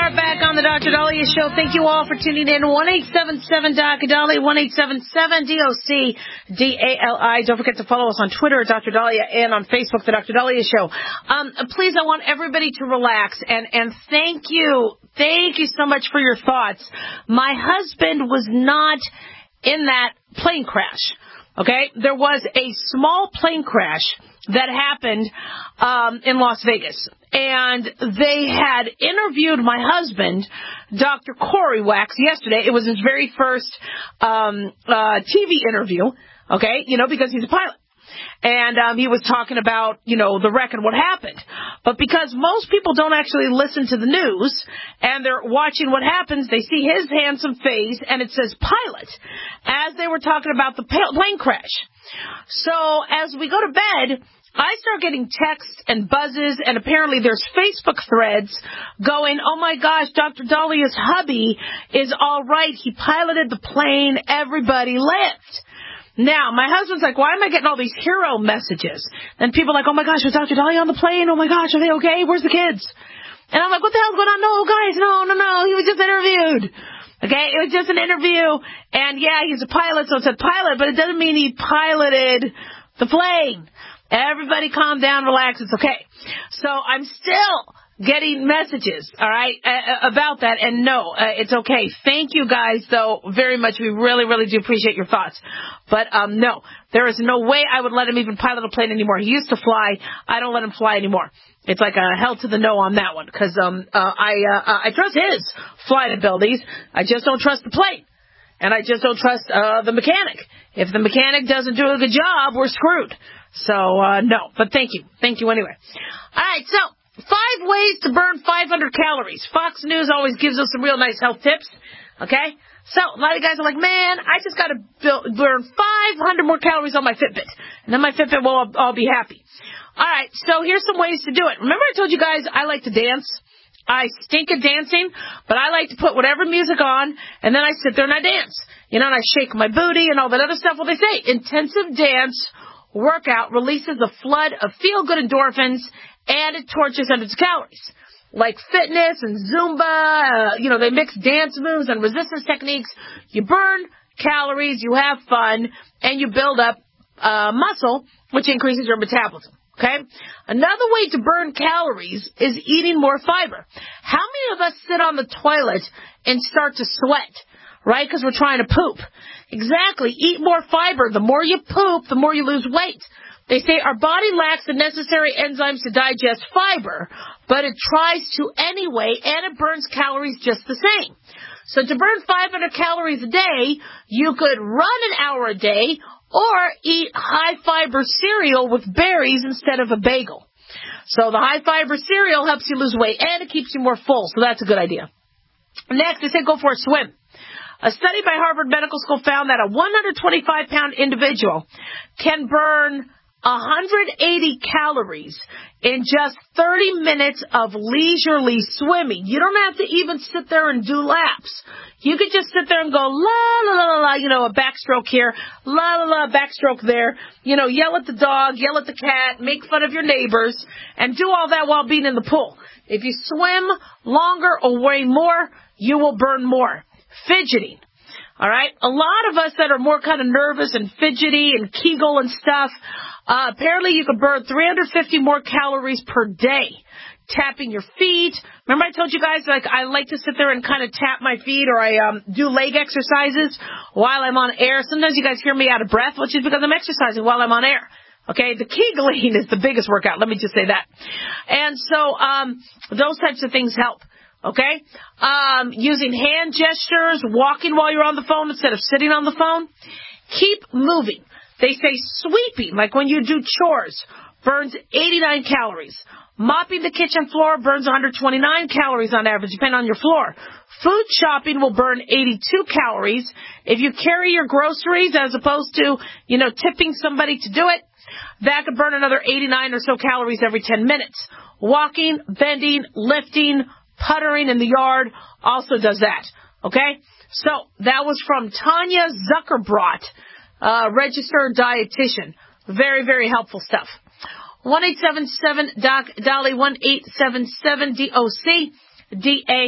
are back on the Dr. Dahlia Show. Thank you all for tuning in. 1-877-Dr. 1-877-DOC-DALI. Don't forget to follow us on Twitter at Dr. Dahlia and on Facebook, the Dr. Dahlia Show. Please, I want everybody to relax and thank you. Thank you so much for your thoughts. My husband was not in that plane crash. Okay? There was a small plane crash that happened in Las Vegas. And they had interviewed my husband, Dr. Corey Wax, yesterday. It was his very first TV interview, okay, because he's a pilot. And he was talking about, the wreck and what happened. But because most people don't actually listen to the news and they're watching what happens, they see his handsome face and it says pilot as they were talking about the plane crash. So as we go to bed, I start getting texts and buzzes, and apparently there's Facebook threads going, oh my gosh, Dr. Dahlia's hubby is all right. He piloted the plane. Everybody lived. Now, my husband's like, why am I getting all these hero messages? And people are like, oh my gosh, was Dr. Dahlia on the plane? Oh my gosh, are they okay? Where's the kids? And I'm like, what the hell's going on? No, guys, no. He was just interviewed. Okay, it was just an interview. And yeah, he's a pilot, so it said pilot, but it doesn't mean he piloted the plane. Everybody calm down, relax, it's okay. So I'm still getting messages, all right, about that, and no, it's okay. Thank you guys, though, very much. We really, really do appreciate your thoughts. But, no, there is no way I would let him even pilot a plane anymore. He used to fly. I don't let him fly anymore. It's like a hell to the no on that one, because I trust his flight abilities. I just don't trust the plane. And I just don't trust the mechanic. If the mechanic doesn't do a good job, we're screwed. So, no. But thank you. Thank you anyway. All right, so 5 ways to burn 500 calories. Fox News always gives us some real nice health tips. Okay? So, a lot of guys are like, man, I just got to burn 500 more calories on my Fitbit. And then my Fitbit will all be happy. All right, so here's some ways to do it. Remember I told you guys I like to dance? I stink at dancing, but I like to put whatever music on, and then I sit there and I dance. And I shake my booty and all that other stuff. Well, they say intensive dance workout releases a flood of feel-good endorphins, and it torches hundreds of calories. Like fitness and Zumba, they mix dance moves and resistance techniques. You burn calories, you have fun, and you build up muscle, which increases your metabolism. Okay? Another way to burn calories is eating more fiber. How many of us sit on the toilet and start to sweat? Right? Because we're trying to poop. Exactly. Eat more fiber. The more you poop, the more you lose weight. They say our body lacks the necessary enzymes to digest fiber, but it tries to anyway, and it burns calories just the same. So to burn 500 calories a day, you could run an hour a day or eat high-fiber cereal with berries instead of a bagel. So the high-fiber cereal helps you lose weight, and it keeps you more full, so that's a good idea. Next, they say go for a swim. A study by Harvard Medical School found that a 125-pound individual can burn 180 calories in just 30 minutes of leisurely swimming. You don't have to even sit there and do laps. You could just sit there and go, la, la, la, la, a backstroke here, la, la, la, backstroke there, yell at the dog, yell at the cat, make fun of your neighbors, and do all that while being in the pool. If you swim longer or weigh more, you will burn more. Fidgeting. All right? A lot of us that are more kind of nervous and fidgety and Kegel and stuff, apparently you could burn 350 more calories per day. Tapping your feet. Remember I told you guys, I like to sit there and kind of tap my feet, or I do leg exercises while I'm on air. Sometimes you guys hear me out of breath, which is because I'm exercising while I'm on air. Okay, the Kegling is the biggest workout. Let me just say that. And so those types of things help. Okay? Using hand gestures, walking while you're on the phone instead of sitting on the phone. Keep moving. They say sweeping, like when you do chores, burns 89 calories. Mopping the kitchen floor burns 129 calories on average, depending on your floor. Food shopping will burn 82 calories. If you carry your groceries as opposed to, tipping somebody to do it, that could burn another 89 or so calories every 10 minutes. Walking, bending, lifting, puttering in the yard also does that. Okay? So that was from Tanya Zuckerbrot, registered dietitian. Very, very helpful stuff. 1-877-DOC-DALI, 1-877-DOC-DALI.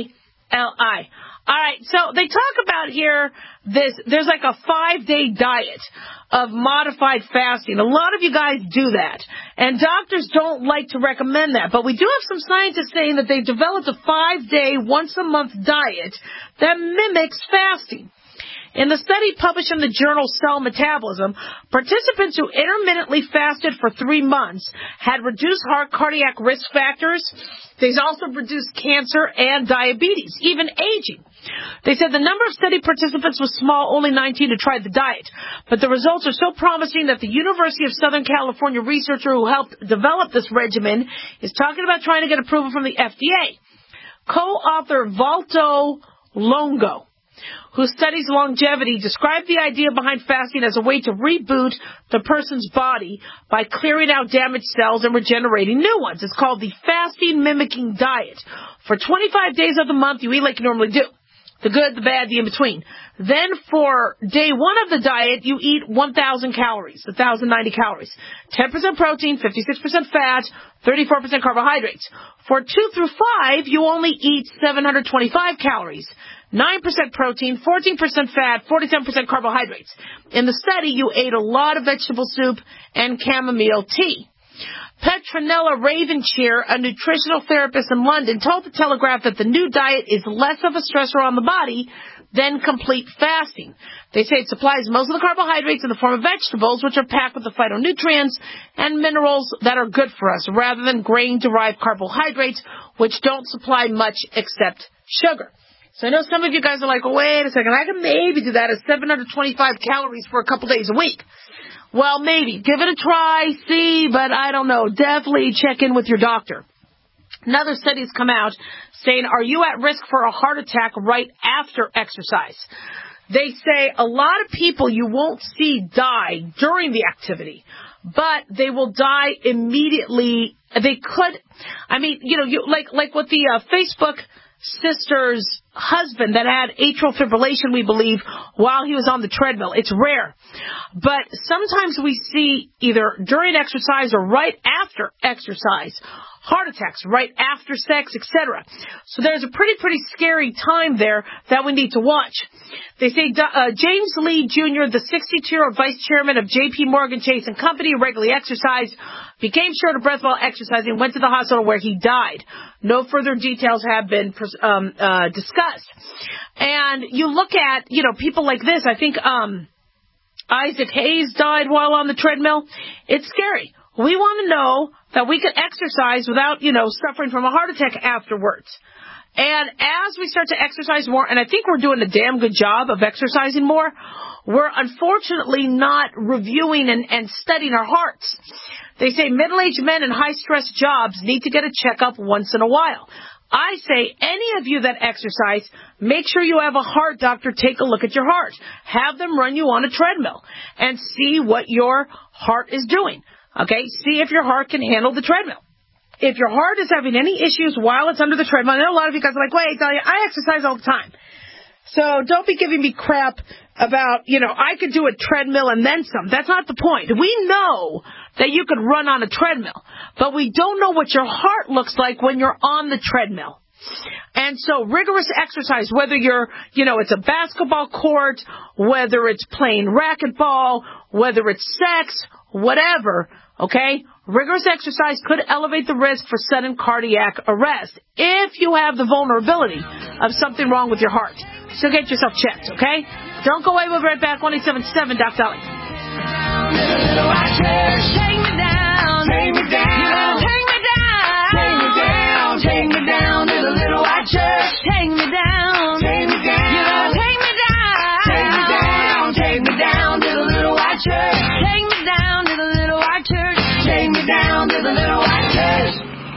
L-I. All right, so they talk about here there's like a 5-day diet of modified fasting. A lot of you guys do that, and doctors don't like to recommend that. But we do have some scientists saying that they've developed a 5-day, once-a-month diet that mimics fasting. In the study published in the journal Cell Metabolism, participants who intermittently fasted for 3 months had reduced cardiac risk factors. They also reduced cancer and diabetes, even aging. They said the number of study participants was small, only 19 who tried the diet. But the results are so promising that the University of Southern California researcher who helped develop this regimen is talking about trying to get approval from the FDA. Co-author Valto Longo, who studies longevity, described the idea behind fasting as a way to reboot the person's body by clearing out damaged cells and regenerating new ones. It's called the fasting mimicking diet. For 25 days of the month, you eat like you normally do. The good, the bad, the in-between. Then for day 1 of the diet, you eat 1,000 calories, 1,090 calories. 10% protein, 56% fat, 34% carbohydrates. For 2 through 5, you only eat 725 calories. 9% protein, 14% fat, 47% carbohydrates. In the study, you ate a lot of vegetable soup and chamomile tea. Petronella Ravenshire, a nutritional therapist in London, told the Telegraph that the new diet is less of a stressor on the body than complete fasting. They say it supplies most of the carbohydrates in the form of vegetables, which are packed with the phytonutrients and minerals that are good for us, rather than grain-derived carbohydrates, which don't supply much except sugar. So I know some of you guys are like, wait a second, I can maybe do that at 725 calories for a couple days a week. Well, maybe. Give it a try, see, but I don't know. Definitely check in with your doctor. Another study has come out saying, are you at risk for a heart attack right after exercise? They say a lot of people you won't see die during the activity, but they will die immediately. They could, like with the Facebook sister's husband that had atrial fibrillation, we believe, while he was on the treadmill. It's rare. But sometimes we see either during exercise or right after exercise, heart attacks right after sex, etc. So there's a pretty scary time there that we need to watch. They say James Lee Jr., the 62-year-old vice chairman of J.P. Morgan Chase & Company, who regularly exercised, became short of breath while exercising and went to the hospital where he died. No further details have been discussed. And you look at, people like this. I think Isaac Hayes died while on the treadmill. It's scary. We want to know that we can exercise without, suffering from a heart attack afterwards. And as we start to exercise more, and I think we're doing a damn good job of exercising more, we're unfortunately not reviewing and studying our hearts. They say middle-aged men in high-stress jobs need to get a checkup once in a while. I say any of you that exercise, make sure you have a heart doctor take a look at your heart. Have them run you on a treadmill and see what your heart is doing. Okay, see if your heart can handle the treadmill. If your heart is having any issues while it's under the treadmill, I know a lot of you guys are like, wait, Dahlia, I exercise all the time. So don't be giving me crap about, I could do a treadmill and then some. That's not the point. We know that you could run on a treadmill, but we don't know what your heart looks like when you're on the treadmill. And so rigorous exercise, whether you're, it's a basketball court, whether it's playing racquetball, whether it's sex, whatever, okay? Rigorous exercise could elevate the risk for sudden cardiac arrest if you have the vulnerability of something wrong with your heart. So get yourself checked, okay? Don't go away. We'll be right back. 1-877 Doc Dolly. Take me down. Take me down. Take me down. Take me down. Take me down to the little white church. Take me down. Take me down. Take me down. Take me down. Take me down to the little white church. Take me down to the little white church. Take me down to the little white church.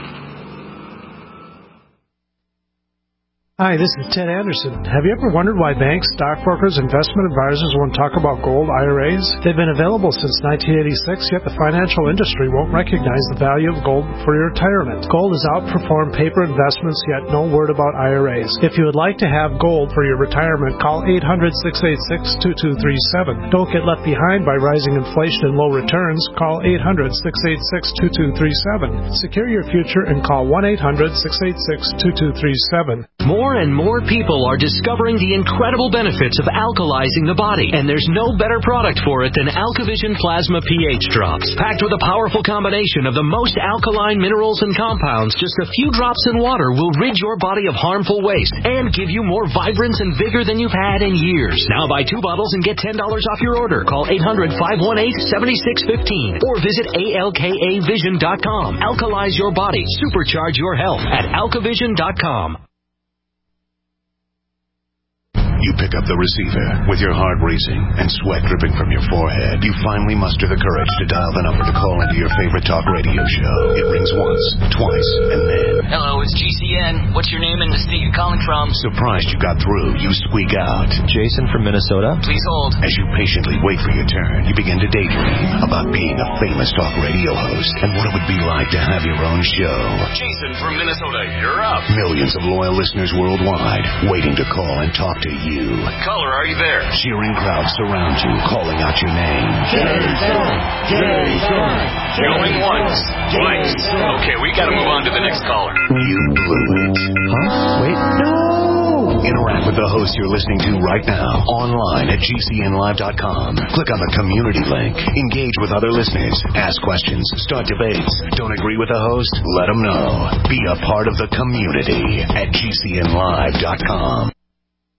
Hi, this is Ted Anderson. Have you ever wondered why banks, stockbrokers, investment advisors won't talk about gold IRAs? They've been available since 1986, yet the financial industry won't recognize the value of gold for your retirement. Gold has outperformed paper investments, yet no word about IRAs. If you would like to have gold for your retirement, call 800-686-2237. Don't get left behind by rising inflation and low returns. Call 800-686-2237. Secure your future and call 1-800-686-2237. More More and more people are discovering the incredible benefits of alkalizing the body, and there's no better product for it than AlkaVision Plasma pH Drops. Packed with a powerful combination of the most alkaline minerals and compounds, just a few drops in water will rid your body of harmful waste and give you more vibrance and vigor than you've had in years. Now buy 2 bottles and get $10 off your order. Call 800-518-7615 or visit alkavision.com. Alkalize your body. Supercharge your health at alkavision.com. You pick up the receiver with your heart racing and sweat dripping from your forehead. You finally muster the courage to dial the number to call into your favorite talk radio show. It rings once, twice, and then... Hello, it's GCN. What's your name and the state you're calling from? Surprised you got through, you squeak out. Jason from Minnesota. Please hold. As you patiently wait for your turn, you begin to daydream about being a famous talk radio host and what it would be like to have your own show. Jason from Minnesota, you're up. Millions of loyal listeners worldwide waiting to call and talk to you. Caller, are you there? Cheering crowds surround you, calling out your name. Jason! Jason! Going once, twice. Okay, we gotta move on to the next caller. You blew it. Huh? Wait. No! Interact with the host you're listening to right now, online at GCNlive.com. Click on the community link. Engage with other listeners. Ask questions. Start debates. Don't agree with the host? Let them know. Be a part of the community at GCNlive.com.